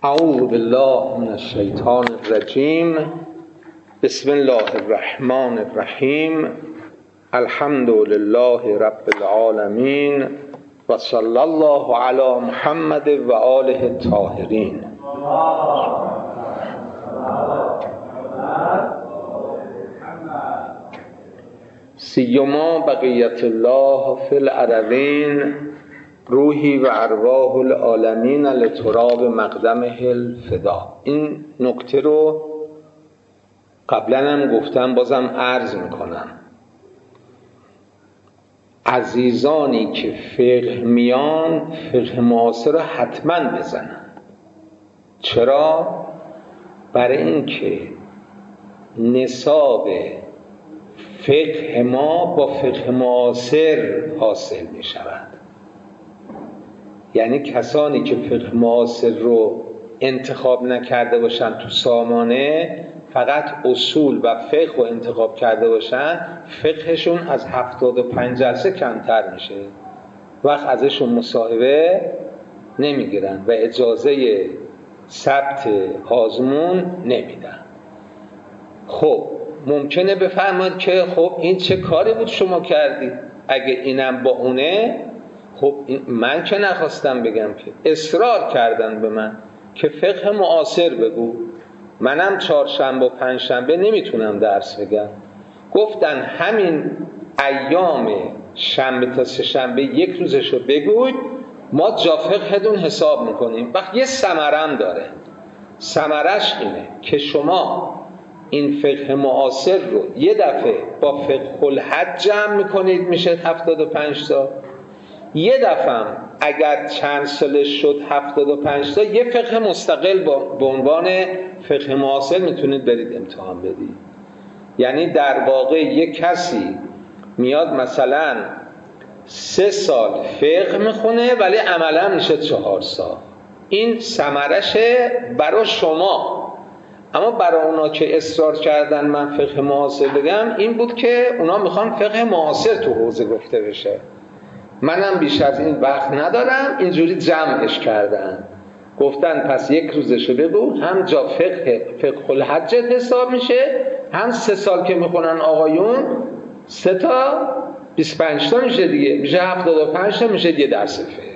اعوذ بالله من الشیطان الرجیم. بسم الله الرحمن الرحیم. الحمد لله رب العالمین و صلی الله علی محمد و آله الطاهرین. سیما بقیت الله فی الارضین، روحی و ارواح العالمین لتراب مقدمه الفدا. این نکته رو قبلا هم گفتم، بازم عرض میکنم. عزیزانی که فقه میان، فقه معاصر رو حتما بزنن. چرا؟ برای اینکه نصاب فقه ما با فقه معاصر حاصل می شود. یعنی کسانی که فقه معاصر رو انتخاب نکرده باشن تو سامانه، فقط اصول و فقه رو انتخاب کرده باشن، فقهشون از 75 جلسه کمتر میشه. وقت ازشون مصاحبه نمیگیرن و اجازه ثبت آزمون نمیدن. خب ممکنه بفرمایید که خب این چه کاری بود شما کردی؟ اگه اینم با اونه، خب من که نخواستم بگم، که اصرار کردن به من که فقه معاصر بگو. منم چهارشنبه و پنجشنبه نمیتونم درس بگم. گفتن همین ایام شنبه تا سه شنبه یک روزشو بگوید، ما جا فقهتون حساب میکنیم. وقت یه ثمرم داره. ثمرش اینه که شما این فقه معاصر رو یه دفعه با فقه الحج جمع میکنید، میشه 75 تا. یه دفعه اگر چند سالش شد 75 تا، یه فقه مستقل به عنوان فقه معاصر میتونید برید امتحان بدید. یعنی در واقع یک کسی میاد مثلا 3 سال فقه میخونه ولی عملا میشه 4 سال. این ثمرشه برای شما. اما برای اونا که اصرار کردن من فقه معاصر بگم، این بود که اونا میخوان فقه معاصر تو حوزه گفته بشه. منم بیش از این وقت ندارم، اینجوری جمعش کردن. گفتن پس یک روزشو بگو، هم جا فقه الحج حساب میشه، هم 3 سال که میخونن آقایون 3 تا 25 تا میشه دیگه، میشه 75 تا، میشه یه درس فقه.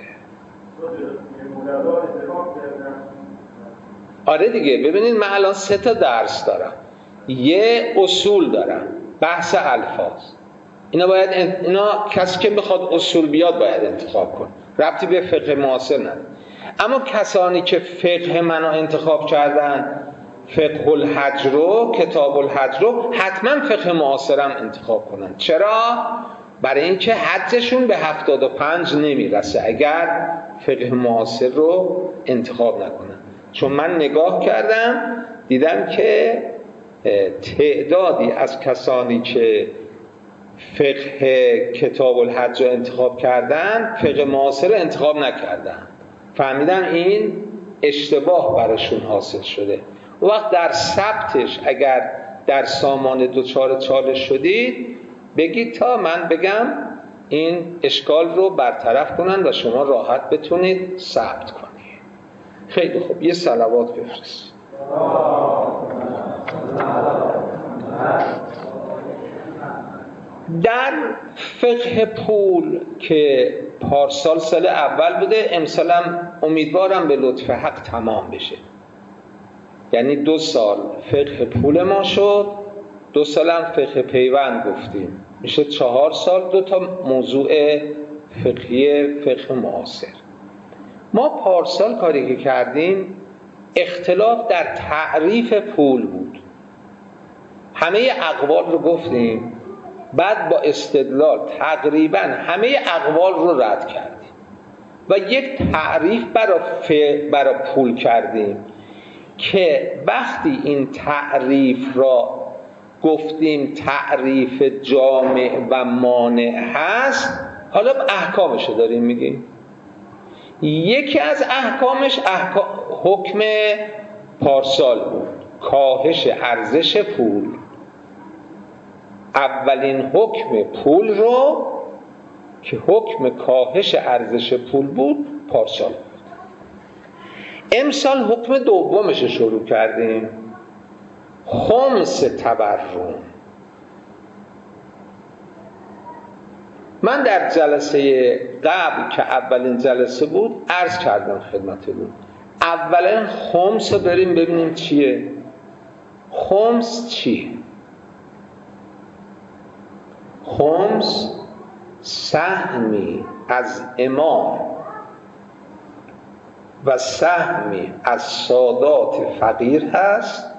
آره دیگه. ببینید من الان 3 تا درس دارم، یه اصول دارم، بحث الفاظ. اینا کسی که بخواد اصول بیاد باید انتخاب کنه، ربطی به فقه معاصر نداره. اما کسانی که فقه منو انتخاب کردن، فقه الحج رو، کتاب الحج رو، حتما فقه معاصرم انتخاب کنن. چرا؟ برای اینکه حجشون به 75 نمیرسه اگر فقه معاصر رو انتخاب نکنن. چون من نگاه کردم دیدم که تعدادی از کسانی که فقه کتاب الحج رو انتخاب کردن، فقه معاصر رو انتخاب نکردن. فهمیدن این اشتباه براشون حاصل شده. وقت در ثبتش اگر در سامان دوچار چالش شدید، بگید تا من بگم این اشکال رو برطرف کنن و شما راحت بتونید ثبت کنید. خیلی خوب، یه صلوات بفرست. در فقه پول که پارسال سال اول بوده، امسالم امیدوارم به لطف حق تمام بشه. یعنی 2 سال فقه پول ما شد، 2 سالم فقه پیوند گفتیم، میشه 4 سال. 2 تا موضوع فقهی فقه معاصر. ما پارسال کاری که کردیم اختلاف در تعریف پول بود. همه اقوال رو گفتیم، بعد با استدلال تقریبا همه اقوال رو رد کردیم و یک تعریف برای پول کردیم که وقتی این تعریف را گفتیم تعریف جامع و مانع هست، حالا احکامش رو داریم میگیم. یکی از احکامش حکم پارسال بود، کاهش ارزش پول. اولین حکم پول رو که حکم کاهش ارزش پول بود، پارسال بود. امسال حکم دومش شروع کردیم، خمس تورم. من در جلسه قبل که اولین جلسه بود عرض کردم خدمتتون، اولا خمس رو بریم ببینیم چیه. خمس چیه؟ خمس سهمی از امام و سهمی از سادات فقیر هست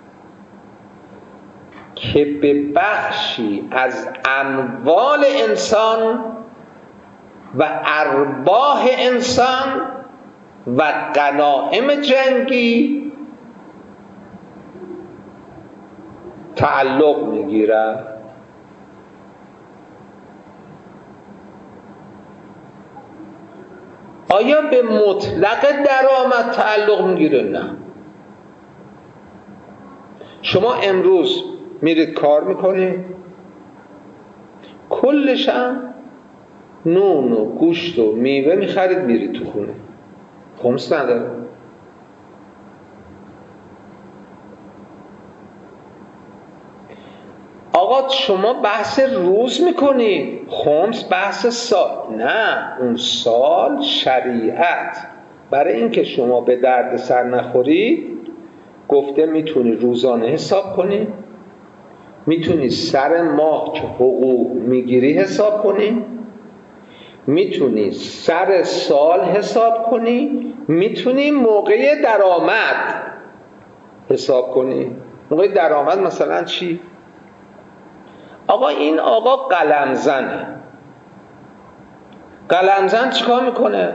که به بخشی از اموال انسان و ارباح انسان و غنایم جنگی تعلق میگیرد. آیا به مطلق درآمد تعلق میگیره؟ نه. شما امروز میرید کار میکنید، کلش هم نون و گوشت و میوه میخرید میرید تو خونه، خمس نداره. آقا شما بحث روز میکنید، خمس بحث سال. نه، اون سال شریعت برای اینکه شما به درد سر نخورید گفته میتونی روزانه حساب کنی، میتونی سر ماه که حقوق میگیری حساب کنی، میتونی سر سال حساب کنی، میتونی موقع درآمد حساب کنی. موقع درآمد مثلا چی؟ آقا این آقا قلمزنه، قلمزن چیکار میکنه؟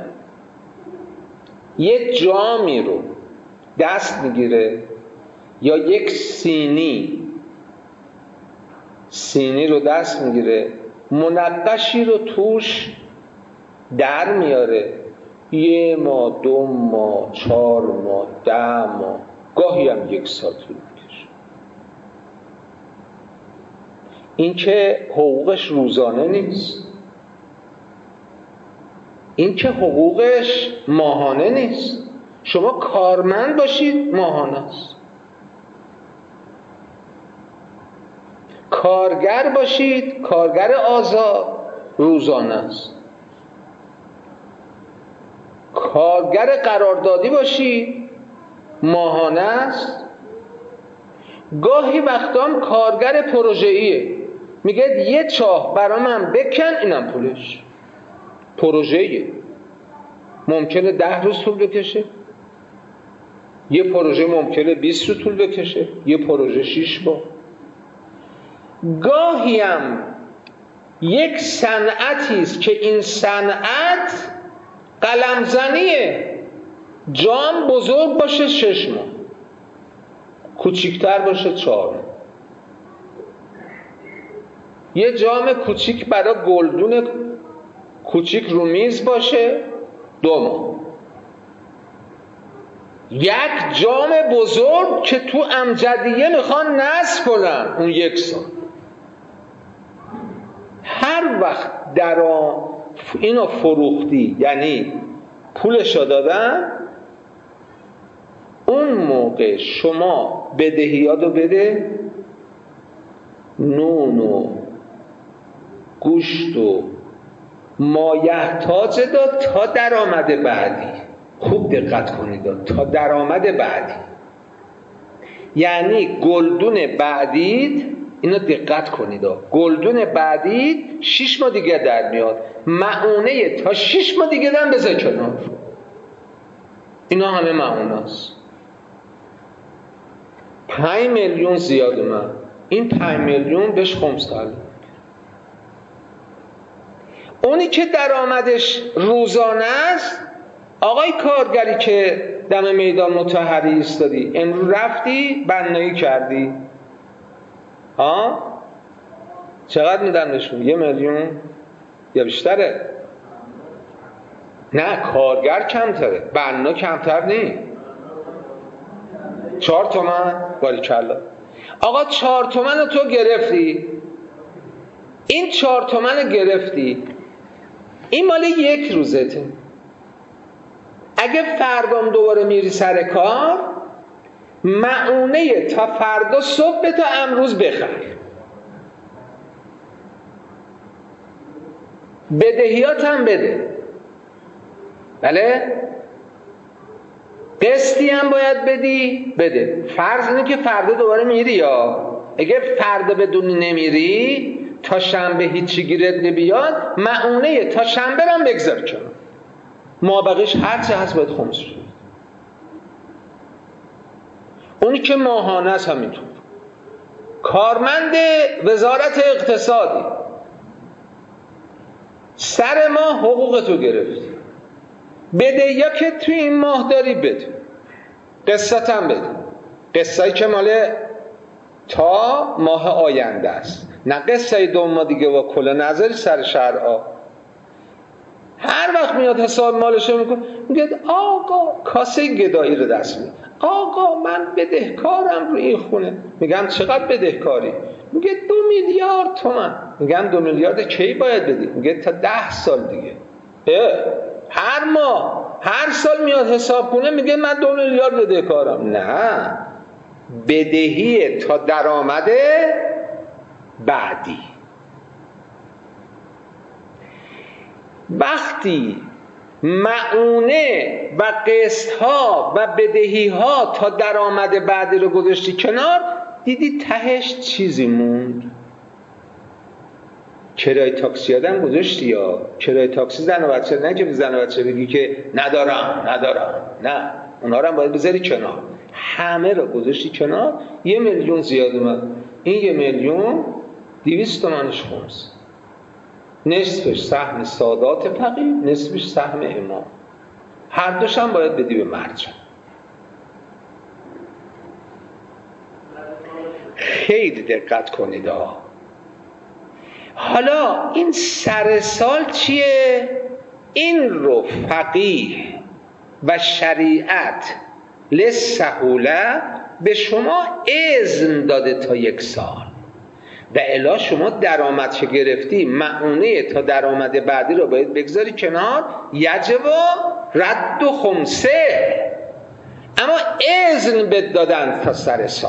یه جامی رو دست میگیره یا یک سینی رو دست میگیره، منقشی رو توش در میاره، 1 ماه 2 ماه 4 ماه 10 ماه گاهی هم 1 سال طول میکشه. این که حقوقش روزانه نیست، این که حقوقش ماهانه نیست. شما کارمند باشید ماهانه است، کارگر باشید، کارگر آزاد روزانه است، کارگر قراردادی باشید ماهانه است، گاهی وقتام کارگر پروژه‌ایه، میگه یه چاه برا من بکن، اینم پولش. پروژه‌ایه، ممکنه 10 روز طول بکشه، یه پروژه ممکنه 20 روز طول بکشه، یه پروژه 6 ماه. گاهی هم یک صنعتی است که این صنعت قلمزنیه، جام بزرگ باشه 6 ماه، کوچیکتر باشه 4 ماه. یه جام کوچیک برای گلدون کوچیک رو میز باشه 2 ماه. یک جام بزرگ که تو امجدیه میخوان نصب کنن اون 1 سال. هر وقت اینو فروختی یعنی پولشو دادن، اون موقع شما بدهیاتو بده، نون و گوشت و مایحتاج داد تا درآمد بعدی. خوب دقت کنید، تا درآمد بعدی یعنی گلدون بعدید، اینو دقت کنید، گلدون بعدید 6 ماه دیگه در میاد، معونه تا 6 ماه دیگه دن بذار کنار. اینا همه معونه است. 5 میلیون زیاد اومد، این 5 میلیون بهش خمس تعلق. اونی که درآمدش روزانه است، آقای کارگری که دم میدان مطهری ایستادی، امروز رفتی بنایی کردی، چقدر میدن بهشون؟ 1 میلیون یا بیشتره؟ نه، کارگر کمتره، بنا کمتر نی. 4 تومن باریکلا. آقا 4 تومن رو تو گرفتی، این 4 تومن رو گرفتی، این مال 1 روزته. اگه فردام دوباره میری سر کار، معونه تا فردا صبح تا امروز بخر، بدهیات هم بده، بله، قسطی هم باید بدی، بده. فرض اینه که فردا دوباره میری، یا اگه فردا بدونی نمیری تا شنبه هیچی گیرت نبیاد، معونه تا شنبه هم بگذار کنم، مابقیش هرچی هست باید خمس شد. اونی که ماهانه است همینطور. کارمند وزارت اقتصادی سر ماه حقوقتو گرفتی، بده یا که توی این ماه داری بده، قسط هم بده، قسطی که مال تا ماه آینده است، نه قسطی 2 ماه دیگه و کل نظری سر شرعا. هر وقت میاد حساب مالشو میکنه، میگه آقا کاسه گدایی رو دست میده، آقا من بدهکارم رو این خونه. میگن چقدر بدهکاری؟ میگه 2 میلیارد تومان. میگن 2 میلیارد کی باید بدی؟ میگه تا 10 سال دیگه. هر ماه هر سال میاد حساب کنه، میگه من 2 میلیارد بدهکارم. نه، بدهی تا درآمد بعدی. وقتی معونه و قسط‌ها و بدهی‌ها تا درآمد بعدی رو گذاشتی کنار، دیدی تهش چیزی موند. کرایه تاکسی آدم گذاشتی، یا کرایه تاکسی زن و بچه، نه که زن و بچه بگی که ندارم، نه، اونها رو هم باید بذاری کنار، همه رو گذاشتی کنار. 1 میلیون زیاد اومد، این 1,200,000 تومانش خمس، نصفش سهم سادات فقیه، نصفش سهم امام، هر دوش هم باید بدی به مرجع. خیلی دقت کنید. حالا این سر سال چیه؟ این رو فقیه و شریعت للسهوله به شما اذن داده تا 1 سال، و الا شما درآمد که گرفتی، معونه تا درآمد بعدی رو باید بگذاری کنار. یجب رد و خمسه، اما اذن بد دادن تا سر سال.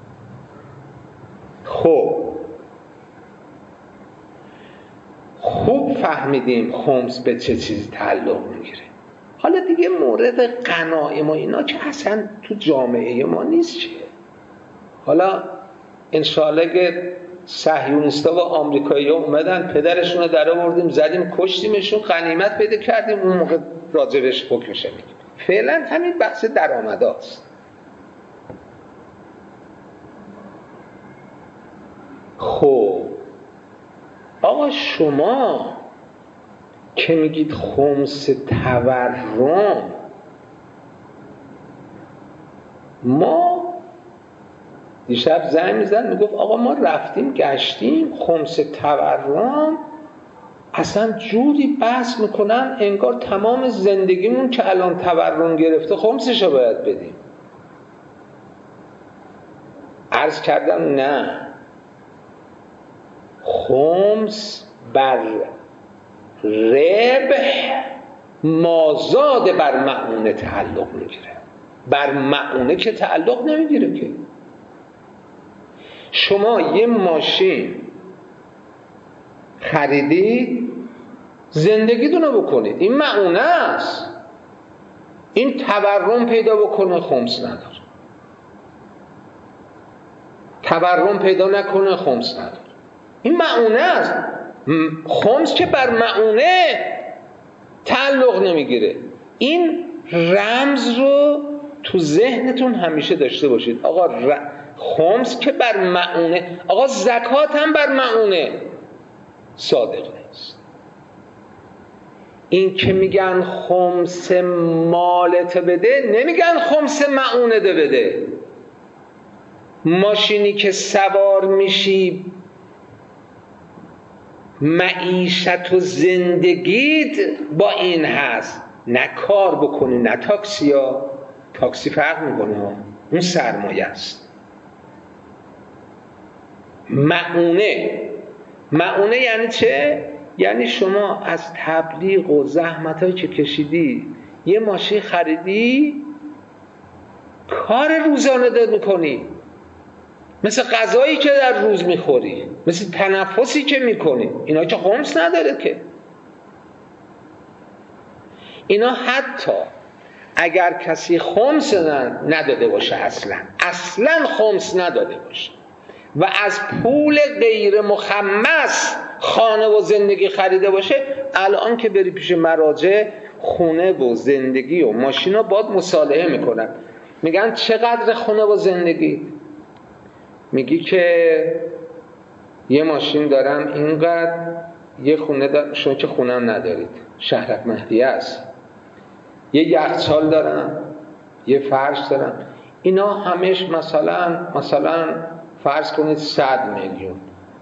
خوب فهمیدیم خمس به چه چیزی تعلق میگیره. حالا دیگه مورد غنایم و اینا که اصلا تو جامعه ما نیست چیه. حالا انشاءالله که صهیونیستا و آمریکایی‌ها اومدن پدرشون رو در آوردیم زدیم کشتیمشون، غنیمت پیدا کردیم، اون موقع راجبش حکمش میگیم. فعلا همین بحث درآمداست. آقا شما که میگید خمس تورم، ما دیشب زنگ میزد میگفت آقا ما رفتیم گشتیم، خمس تورم اصلا جوری بحث میکنن انگار تمام زندگیمون که الان تورم گرفته خمسشو باید بدیم. عرض کردم نه، خمس بر ربح مازاد بر معونه تعلق میگیره، بر معونه که تعلق نمیگیره. که شما یه ماشین خریدید زندگیتونو بکنید، این معونه است. این تورم پیدا بکنه خمس نداره، تورم پیدا نکنه خمس نداره، این معونه است. خمس که بر معونه تعلق نمیگیره. این رمز رو تو ذهنتون همیشه داشته باشید. آقا خمس که بر معونه، آقا زکات هم بر معونه صادق نیست. این که میگن خمس مالت بده، نمیگن خمس معونه ده بده. ماشینی که سوار میشی، معیشت و زندگیت با این هست، نه کار بکنی، نه تاکسی ها. تاکسی فرق میکنه، اون سرمایه است. معونه یعنی چه؟ یعنی شما از تبلیغ و زحمت هایی که کشیدی یه ماشین خریدی کار روزانه داری میکنی، مثل غذایی که در روز میخوری، مثل تنفسی که میکنی. اینا که خمس نداره که. اینا حتی اگر کسی خمس نداده باشه، اصلا خمس نداده باشه و از پول غیر مخمس خانه و زندگی خریده باشه، الان که بری پیش مراجع خونه و زندگی و ماشین رو باید مصالحه میکنن. میگن چقدر خونه و زندگی؟ میگی که یه ماشین دارم اینقدر، یه خونه دارم، شما که خونه هم ندارید، شهرک مهدیه است، یه یخچال دارم، یه فرش دارم، اینا همش مثلا فرض کنید 100 میلیون.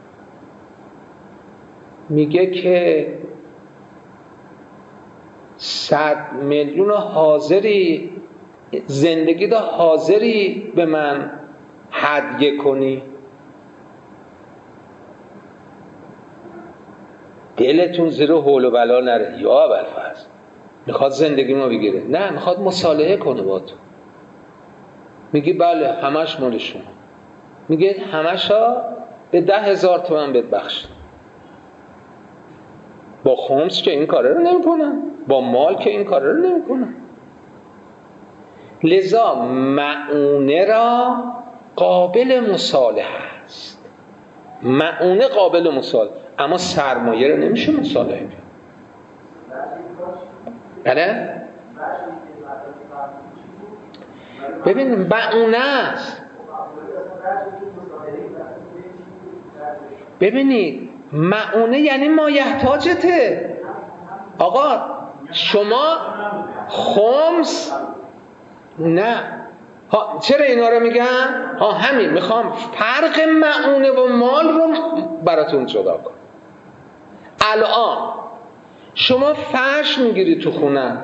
میگه که 100 میلیون حاضری زندگی دا حاضری به من هدیه کنی؟ دلتون زیر حول و بلا نره. یا ابوالفضل میخواد زندگی ما بگیره؟ نه، میخواد مصالحه کنه با تو. میگی بله همش مال شما. میگه همشا به 10,000 تومان بهت بخش. با خمس که این کاره رو نمی کنن، با مال که این کاره رو نمی کنن. لذا مؤونه را قابل مصالحه است. مؤونه قابل مصالحه، اما سرمایه رو نمیشه مصالحه کرد. بله؟ ببین مؤونه است. ببینید مؤونه یعنی مایحتاجته. آقا شما خمس نه چرا اینا رو میگن؟ همین میخوام فرق مؤونه و مال رو براتون جدا کنم. الان شما فرش میگیری تو خونه،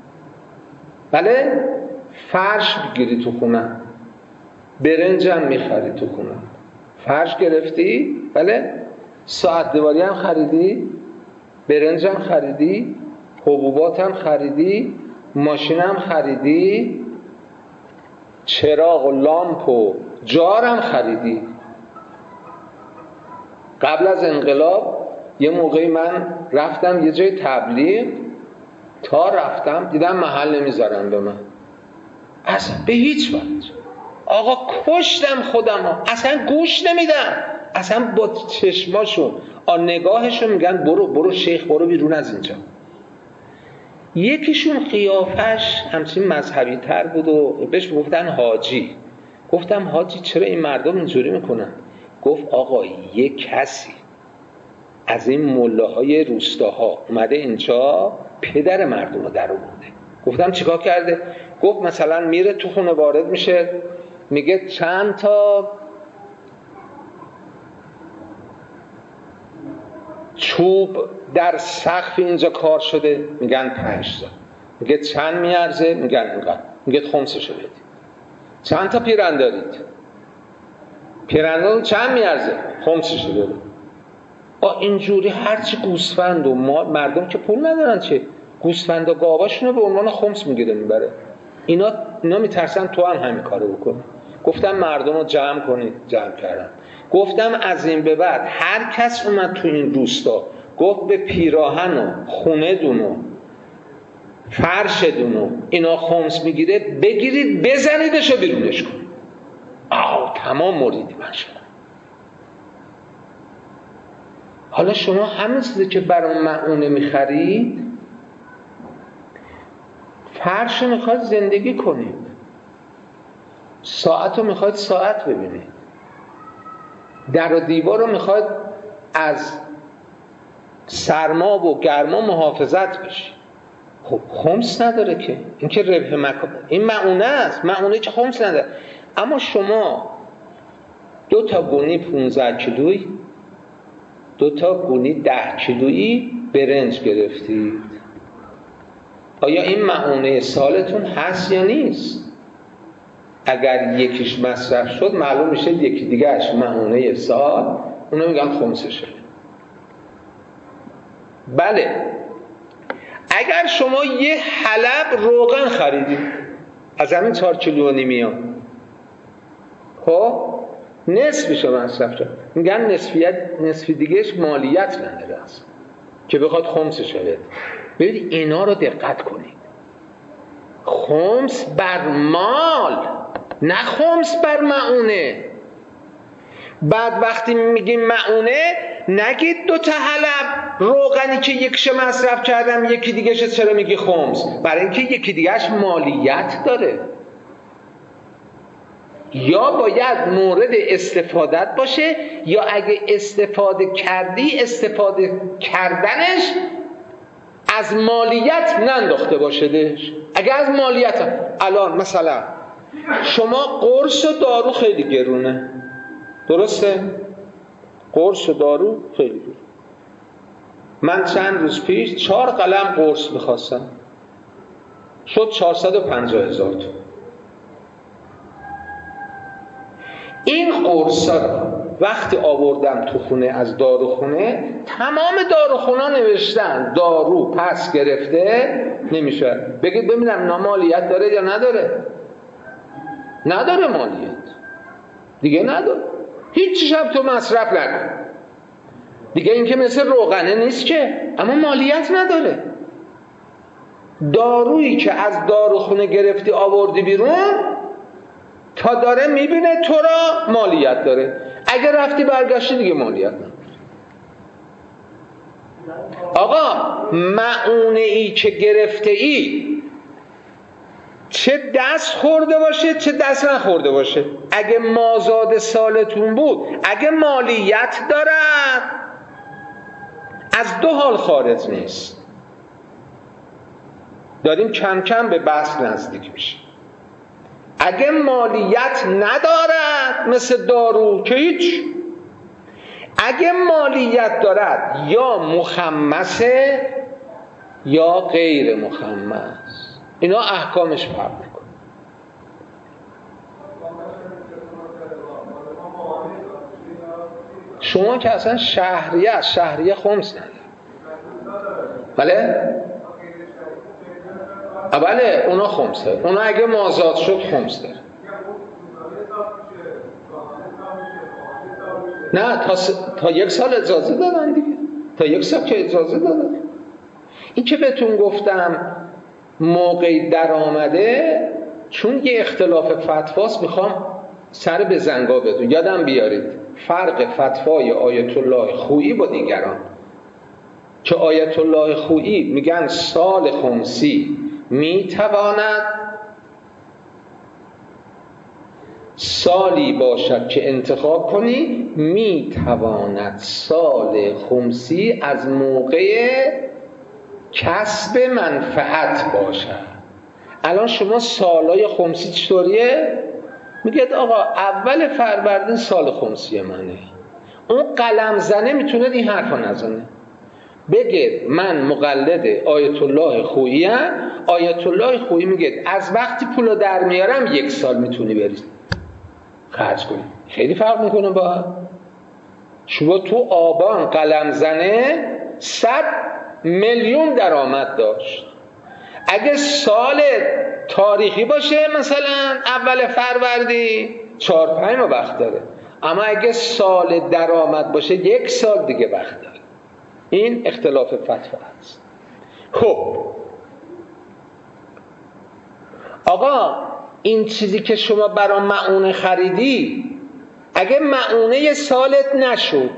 بله؟ فرش میگیری تو خونه، برنجم میخری تو خونه، فرش گرفتی، بله؟ ساعت دیواری هم خریدی، برنجم خریدی، حبوباتم خریدی، ماشینم خریدی، چراغ و لامپ و جارم خریدی. قبل از انقلاب یه موقعی من رفتم یه جای تبلیغ، تا رفتم دیدم محل نمیذارن به من، اصلا به هیچ وجه. آقا کشتم خودم ها. اصلا گوش نمیدم، اصلا با چشماشون نگاهشون میگن برو شیخ، برو بیرون از اینجا. یکیشون قیافش همچین مذهبی تر بود و بهش گفتن حاجی. گفتم حاجی چرا این مردم اینجوری میکنن؟ گفت آقا یه کسی از این ملاهای روستاها اومده اینجا پدر مردم رو در آورده. گفتم چیکار کرده؟ گفت مثلا میره تو خونه وارد میشه، میگه چند تا چوب در سقف اینجا کار شده؟ میگن 5 تا. میگه چند میارزه؟ میگن اینقدر. میگه خمسشو بدید. چند تا پیرن دارید؟ پیرندون چند میارزه؟ خمسشو بدید. اینجوری هرچی گوسفند و مردم که پول ندارن، چه گوسفند و گاواشونو به عنوان خمس میگیره میبره. اینا میترسن تو هم همین کارو بکنی. گفتم مردم رو جمع کنید، جمع کردم. گفتم از این به بعد هر کس اومد تو این روستا گفت به پیراهن و خونه دونو فرش دونو اینا خمس میگیره، بگیرید بزنیدش و بیرونش کن. تمام مریدی من شدم. حالا شما همین چیزی که برای مؤونه میخرید، فرش رو میخواید زندگی کنید، ساعت رو میخواید ساعت ببینید، در و دیوار رو میخواید از سرما و گرما محافظت بشید. خب خمس نداره که، این که ربح مکان، این مؤونه است. مؤونه که خمس نداره. اما شما 2 تا گونی 15 کیلویی، 2 تا گونی 10 کیلویی برنج گرفتید، آیا این مؤونه سالتون هست یا نیست؟ اگر یکیش مصرف شد معلوم میشه یکی دیگه اش مؤونه سال، اونا میگن خمسشه. بله اگر شما یه حلب روغن خریدید از همین 4 کیلو و نیمی ها، خب نصفشو مصرف شد، میگن نصفی دیگهش مالیت نداره اصلا که بخواد خمسش بده. ببینید اینا رو دقت کنید، خمس بر مال نه خمس بر مؤونه. بعد وقتی میگیم مؤونه نگید 2 تا حلب روغنی که یکیش مصرف کردم یکی دیگهش چرا میگی خمس؟ برای اینکه یکی دیگهش مالیت داره، یا باید مورد استفادت باشه، یا اگه استفاده کردی استفاده کردنش از مالیت ننداخته باشه دهش. اگه از مالیت، الان مثلا شما قرص و دارو خیلی گرونه، درسته؟ قرص و دارو خیلی گرونه. من چند روز پیش 4 قلم قرص می‌خواستم، شد 450,000 تومان. این قرصا رو وقتی آوردم تو خونه از داروخونه، تمام داروخونا نوشتن دارو پس گرفته نمیشه. بگید ببینم مالیت داره یا نداره؟ نداره مالیت دیگه، نداره. هیچ شب تو مصرف نکن دیگه، این که مثل روغنه نیست که، اما مالیت نداره. دارویی که از داروخونه گرفتی آوردی بیرون تا داره میبینه تو را مالیت داره، اگر رفتی برگشتی دیگه مالیت نداره. آقا مؤونه ای که گرفته ای چه دست خورده باشه چه دست نخورده باشه، اگه مازاد سالتون بود، اگه مالیت دارد، از 2 حال خارج نیست. داریم کم کم به بحث نزدیک میشیم. اگه مالیت ندارد مثل دارو که هیچ، اگه مالیت دارد یا مخمسه یا غیر مخمس، اینا احکامش فرق میکنه. شما که اصلا شهریه خمس نداره. بله اونا خمس داره، اونا اگه مازاد شد خمس داره. نه تا 1 سال اجازه دادن دیگه، تا 1 سال که اجازه دادن. این که بهتون گفتم موقعی در آمده، چون یه اختلاف فتواست میخوام سر به زنگا بدون یادم بیارید فرق فتوای آیت الله خویی با دیگران، که آیت الله خویی میگن سال خمسی میتواند سالی باشد که انتخاب کنی، میتواند سال خمسی از موقع کسب منفعت باشد. الان شما سالای خمسی چطوریه؟ میگید آقا اول فروردین سال خمسی منه. اون قلم زنه میتونه این حرفا نزنه، بگید من مقلد آیت الله خویی ام. آیت الله خویی میگه از وقتی پولو در میارم 1 سال میتونی بری خرج کنی. خیلی فرق میکنه با هم. شما تو آبان قلم زنه 100 میلیون درآمد داشت. اگه سال تاریخی باشه مثلا اول فروردین 4-5 ماه وقت داره، اما اگه سال درآمد باشه 1 سال دیگه وقت داره. این اختلاف فتوا است. خب آقا این چیزی که شما برای مؤونه خریدی، اگه مؤونه سالت نشد،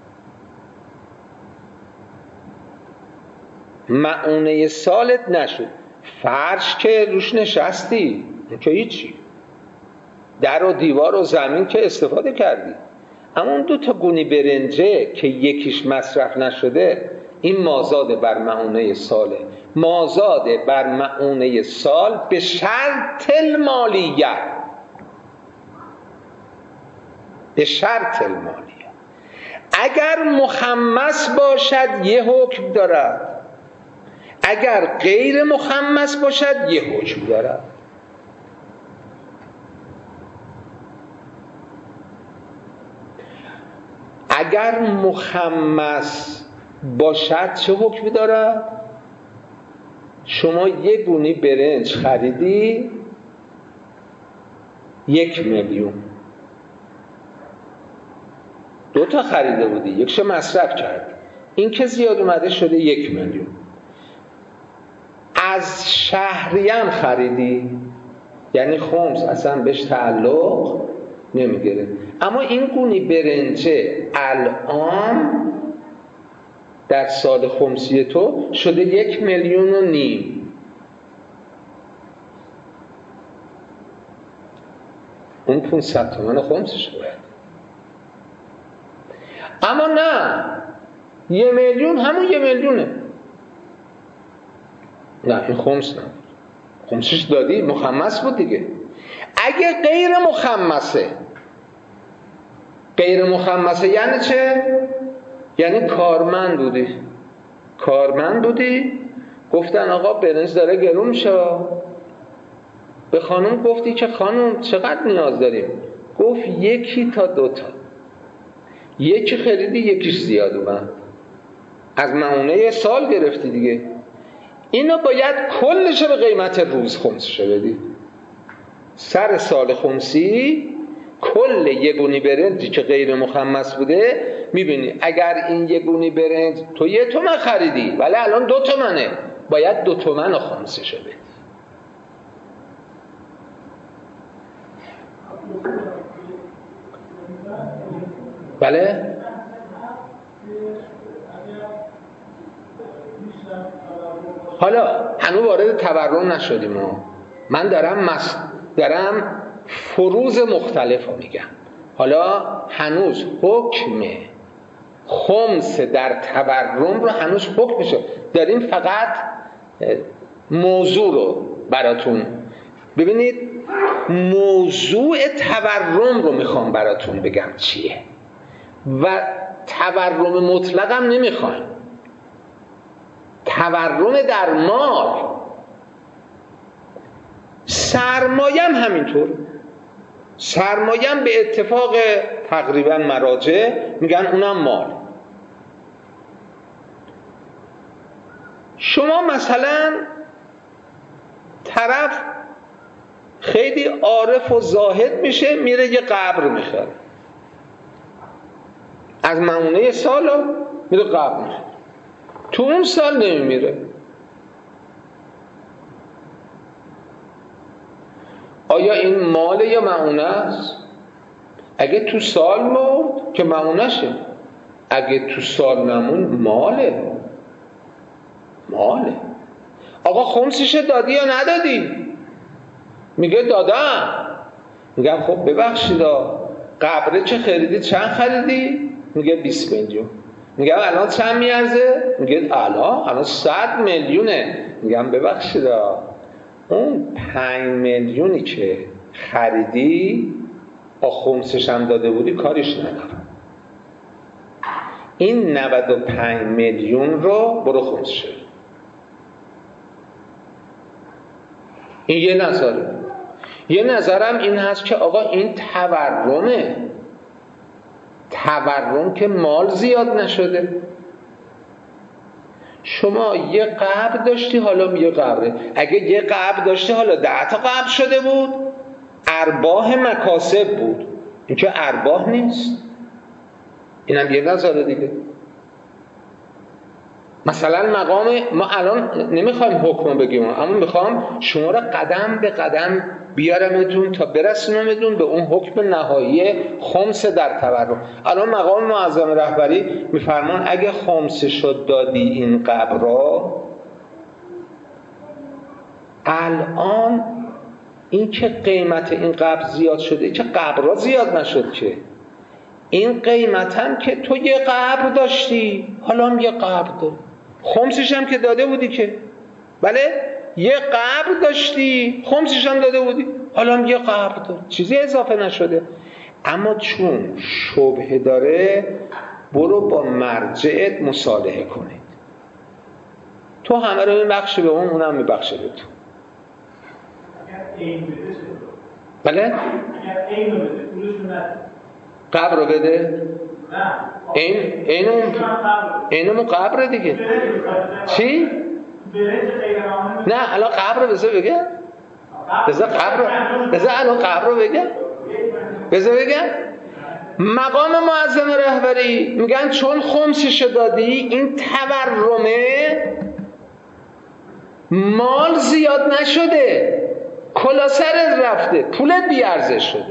مؤونه سالت نشد، فرش که روش نشستی که هیچی، در و دیوار و زمین که استفاده کردی، اما اون 2 تا گونی برنجه که یکیش مصرف نشده، این مازاد بر مؤونه ساله. مازاد بر مؤونه سال به شرط المالیه، به شرط المالیه. اگر مخمس باشد یه حکم دارد، اگر غیر مخمس باشد یه حکم دارد. اگر مخمس باشد چه حکمی دارد؟ شما یه گونی برنج خریدی 1 میلیون، 2 تا خریده بودی، یکشو مصرف کرد، این که زیاد اومده شده 1 میلیون. از شهریم خریدی، یعنی خمس اصلا بهش تعلق نمیگیره، اما این گونی برنجه الان در سال خمسی تو شده 1,5 میلیون. اون 500 تومن خمسش باید. اما نه، 1 میلیون همون 1 میلیونه. نه این خمس نه، خمسش دادی مخمس بود دیگه. اگه غیر مخمسه یعنی چه؟ یعنی کارمند بودی گفتن آقا برنج داره گرون میشه، به خانم گفتی که خانم چقدر نیاز داریم؟ گفت 1 تا 2 تا، 1 خریدی، 1 زیاد اومد، از معونه سال گرفتی دیگه. اینو باید کلش به قیمت روز خمسشه بدی. سر سال خمسی کل یه گونی برنجی که غیر مخمس بوده میبینی اگر این یه گونی برنج تو 1 تومن خریدی ولی الان 2 تومنه، باید 2 تومن خمسشه بدی. بله؟ حالا هنوز وارد تورم نشدیم ما. من دارم فروض مختلف رو میگم. حالا هنوز حکم خمس در تورم رو هنوز حکمشه داریم، فقط موضوع رو براتون ببینید. موضوع تورم رو میخوام براتون بگم چیه و تورم مطلق هم نمیخوایم، تورم در مال. سرمایم همینطور، سرمایم به اتفاق تقریبا مراجع میگن اونم مال. شما مثلا طرف خیلی عارف و زاهد میشه، میره یه قبر میخره، از معونه سال میره قبر میخره، تو اون سال نمیمیره. آیا این مال یا معونه است؟ اگه تو سال مرد که معونه شه، اگه تو سال نمون ماله. آقا خمسش دادی یا ندادی؟ میگه دادم. میگم خب ببخشید قبره چه خریدی؟ چند خریدی؟ میگه 20 میلیون. میگم الان چند میارزه؟ میگه الان 100 میلیونه. میگم ببخشید اون 5 میلیونی که خریدی خمسش هم داده بودی کاریش ندارم، این 95 میلیون رو برو خمسش. این یه نظره. یه نظرم این هست که آقا این تورم که مال زیاد نشده. شما یه قبر داشتی حالا یه قبره، اگه یه قبر داشتی حالا 10 تا قبر شده بود، ارباح مکاسب بود. این که ارباح نیست. اینم یه نظره دیگه. مثلا مقام ما الان نمیخوایم حکم بگیم، اما میخوام شما را قدم به قدم بیارمتون تا برسونمتون به اون حکم نهایی خمس در تورم. الان مقام معظم رهبری میفرمان اگه خمس شد دادی این قبرا، الان این که قیمت این قبر زیاد شده که قبرا زیاد نشد، که این قیمت هم که تو یه قبر داشتی حالا هم یه قبر داری، خمسش هم که داده بودی که بله یه قبر داشتی خمسش هم داده بودی حالا هم یه قبر داری، چیزی اضافه نشده. اما چون شبهه داره برو با مرجعت مصالحه کنید. تو همه رو میبخشی به اونم میبخشه به تو. بله؟ قبر رو بده؟ اینمون قبره دیگه. چی؟ نه الان قبر رو بذار بگم، بذار الان قبر رو بگم، بذار بگم. مقام معظم رهبری میگن چون خمسشو دادی این تورمه مال زیاد نشده، کلا سرت رفته، پولت بیارزش شده،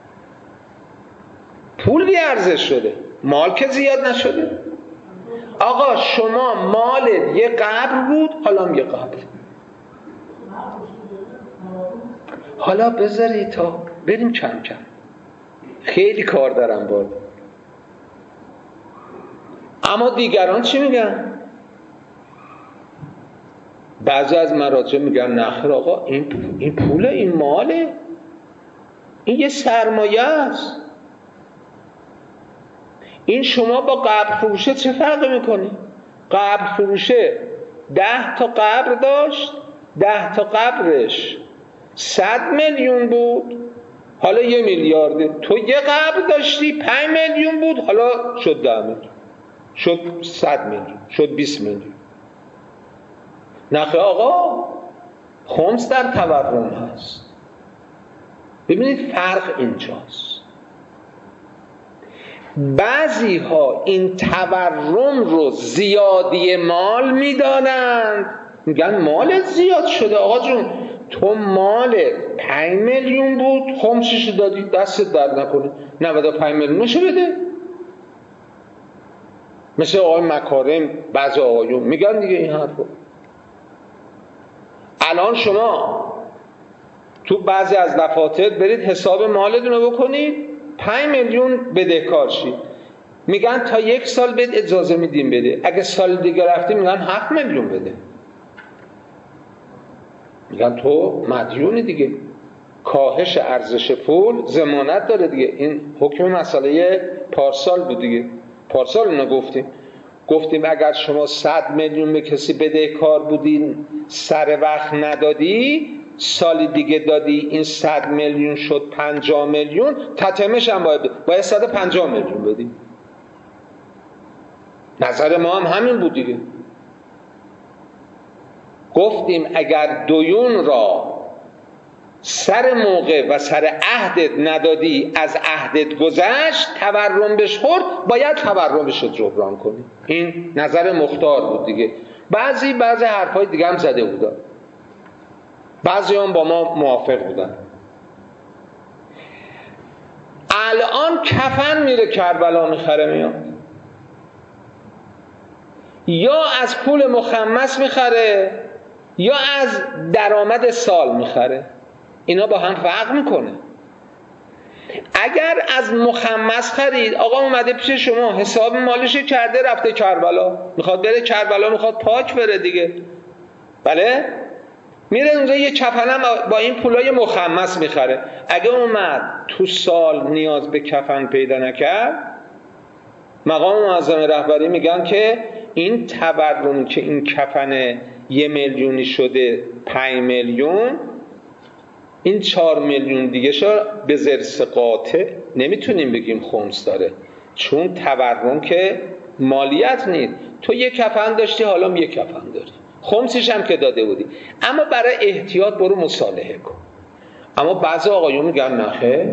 پول بیارزش شده، مال که زیاد نشده. آقا شما مالت یه قبر بود، حالا یه قبر. حالا بذاری تا بریم کم کم، خیلی کار دارم باید. اما دیگران چی میگن؟ بعضی از مراجع میگن نخیر آقا این پوله، این ماله، این یه سرمایه است. این شما با قبر فروشه چه فرقی میکنی؟ قبر فروشه 10 تا قبر داشت، 10 تا قبرش 100 میلیون بود، حالا 1 میلیارده. تو یه قبر داشتی 5 میلیون بود، حالا شد 10 میلیون، شد 100 میلیون، شد 20 میلیون. نخیر آقا، خمس در تورم هست. ببینید فرق اینجاست. بعضی ها این تورم رو زیادی مال میدانند، میگن مالت زیاد شده. آقا جون تو مالت 5 میلیون بود، خمسشو دادی، دستت درد نکنه، 95 میلیونشو بده. مثل آقای مکارم بعضی آقایون میگن دیگه این حرفو. الان شما تو بعضی از دفاتر برید حساب مالتون رو بکنید، 5 میلیون بدهکار شید، میگن تا 1 سال بهت اجازه میدیم بده، اگه سال دیگه رفتی میگن 7 میلیون بده. میگن تو مدیونی دیگه. کاهش ارزش پول ضمانت داره دیگه. این حکم مسئله پارسال بود دیگه، پارسال اینو گفتیم اگر شما 100 میلیون به کسی بدهکار بودین سر وقت ندادی، سال دیگه دادی، این 100 میلیون شد 50 میلیون، تتمش هم باید 150 میلیون بدی. نظر ما هم همین بود دیگه. گفتیم اگر دیون را سر موقع و سر عهدت ندادی، از عهدت گذشت، تورم بهش خورد، باید تورمش رو جبران کنی. این نظر مختار بود دیگه. بعضی حرفای دیگه هم زده بودن، بعضی هم با ما موافق بودن. الان کفن میره کربلا میخره میاد، یا از پول مخمس میخره یا از درآمد سال میخره. اینا با هم فرق میکنه. اگر از مخمس خرید، آقا اومده پیش شما حساب مالش کرده رفته کربلا، میخواد بره کربلا، میخواد پاک بره دیگه، بله، میره اونجا یه کفنم با این پولای مخمس میخره. اگه اومد تو سال نیاز به کفن پیدا نکرد، مقام معظم رهبری میگن که این تورمی که این کفن 1 میلیونی شده 5 میلیون، این 4 میلیون دیگه شو به زرس قاطع نمیتونیم بگیم خمس داره، چون تورم که مالیت نیست. تو یه کفن داشتی، حالا یه کفن داری، خمسش هم که داده بودی، اما برای احتیاط برو مصالحه کن. اما بعضی آقایون میگن نخیر،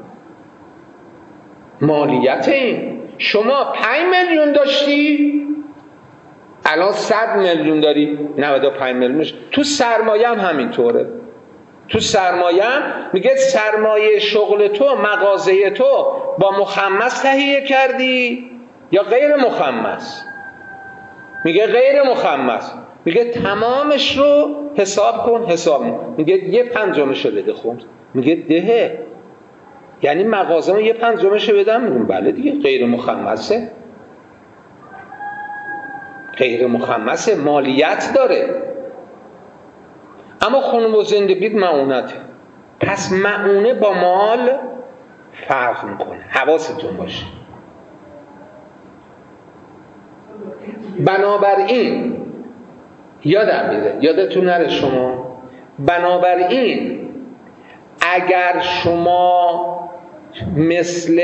مالیت این شما 5 میلیون داشتی، الان 100 میلیون داری، 95 میلیونش. تو سرمایه هم همینطوره. تو سرمایه هم میگه سرمایه شغل تو، مغازه تو با مخمس تهیه کردی یا غیر مخمس؟ میگه غیر مخمس. میگه تمامش رو حساب کن، میگه 1/5 بده خمس. میگه دهه، یعنی مغازه ما 1/5 بدم؟ میگم بله دیگه، غیر مخمسه، غیر مخمسه، مالیت داره. اما خانم و زندگیت معونته. پس معونه با مال فرق میکنه، حواستون باشه. بنابراین یادتون نره شما، بنابراین اگر شما مثل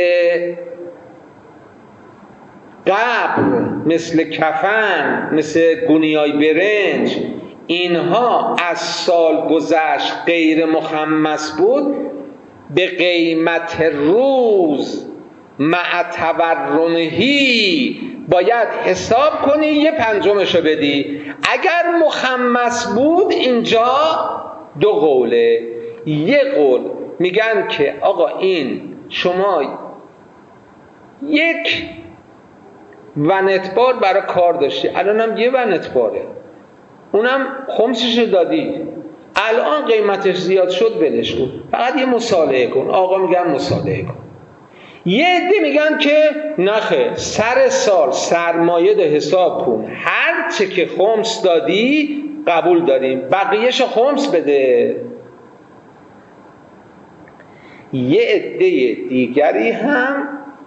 قبر، مثل کفن، مثل گونیای برنج اینها از سال گذشت غیر مخمس بود، به قیمت روز مع تورمهی باید حساب کنی 1/5 بدی. اگر مخمس بود اینجا 2 قوله. 1 قول میگن که آقا این شما 1 ونتبار برای کار داشتی، الانم 1 ونتباره، اونم خمسش دادی، الان قیمتش زیاد شد ولش کن، فقط یه مصالحه کن. آقا میگن مصالحه کن. یه عده میگن که نخه، سر سال سرمایه ده حساب کن، هر چه که خمس دادی قبول داریم، بقیهش خمس بده. یه عده دیگری هم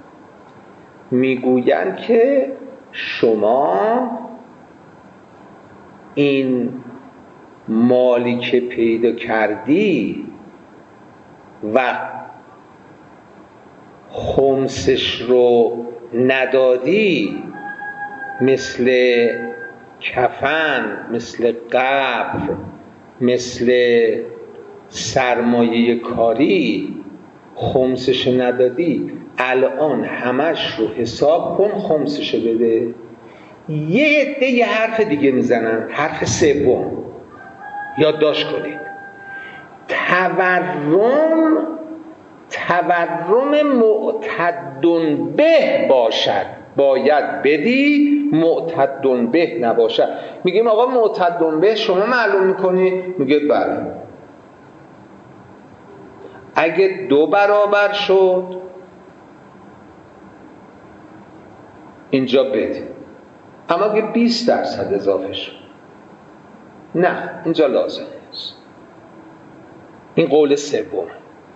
میگوین که شما این مالی که پیدا کردی و خمسش رو ندادی، مثل کفن، مثل قبر، مثل سرمایه کاری، خمسش ندادی، الان همش رو حساب کن، خمسش بده. یه عده یه حرف دیگه میزنن، حرف سوم یادداشت کنید. تورم معتدن به باشد، باید بدی، معتدن به نباشد. میگیم آقا معتدن به شما معلوم میکنی؟ میگه بله. اگه 2 برابر شد اینجا بده، اما اگه 20% اضافه شد نه، اینجا لازم نیست. این قول سوم.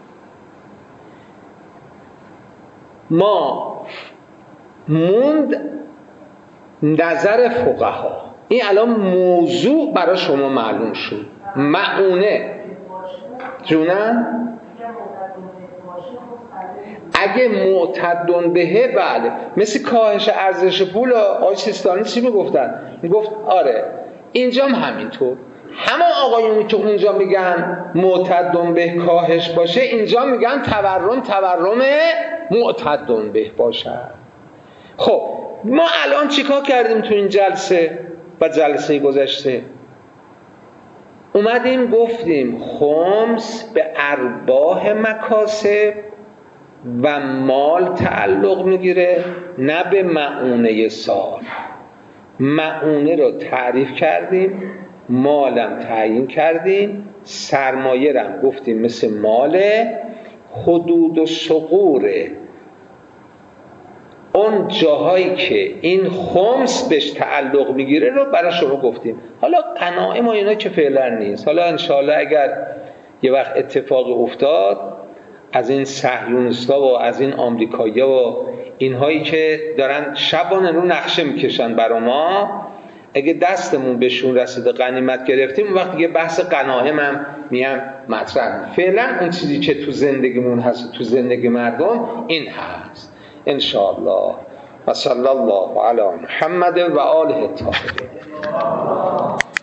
ما موند نظر فقها. این الان موضوع برای شما معلوم شد. معونه جونم اگه معتدن بهه بله، مثل کاهش ارزش پول. آقای سیستانی چی میگفتن؟ میگفت آره اینجا هم همینطور، همه آقایونی که اونجا میگن معتدن به کاهش باشه، اینجا میگن تورم معتدن به باشه. خب ما الان چیکار کردیم تو این جلسه و جلسه گذشته؟ اومدیم گفتیم خمس به ارباح مکاسب و مال تعلق میگیره، نه به معونه سال. معونه رو تعریف کردیم، مالم تعیین کردیم، سرمایه رم گفتیم مثل ماله. حدود و ثغور اون جاهایی که این خمس بهش تعلق میگیره رو برای شما گفتیم. حالا غنایم و اینا که فعلا نیست، حالا انشاءالله اگر یه وقت اتفاق افتاد از این صهیونیستا و از این آمریکایی‌ها و اینهایی که دارن شبانه رو نقشه میکشن برا ما، اگه دستمون بهشون رسید و غنیمت گرفتیم، اون وقت دیگه بحث غنایم هم میام مطرح. فعلا اون چیزی که تو زندگیمون هست، تو زندگی مردم این هست انشاءالله. و صلی الله علی محمد و آله الطاهرین.